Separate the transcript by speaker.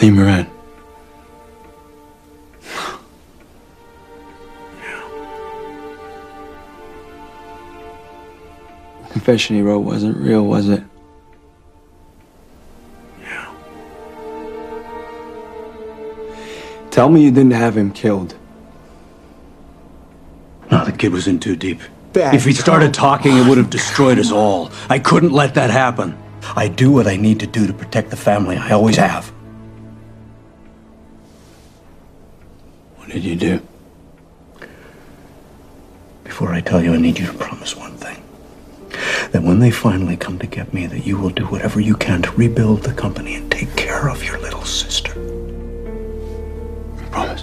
Speaker 1: Lee Moran. The confession he wrote wasn't real, was it?
Speaker 2: Yeah.
Speaker 1: Tell me you didn't have him killed.
Speaker 2: No, the kid was in too deep.
Speaker 1: Ben,
Speaker 2: If he started talking, it would have destroyed us all. I couldn't let that happen. I do what I need to do to protect the family. I always have.
Speaker 1: What did you do?
Speaker 2: Before I tell you, I need you to promise one thing. That when they finally come to get me, that you will do whatever you can to rebuild the company and take care of your little sister.
Speaker 1: I promise.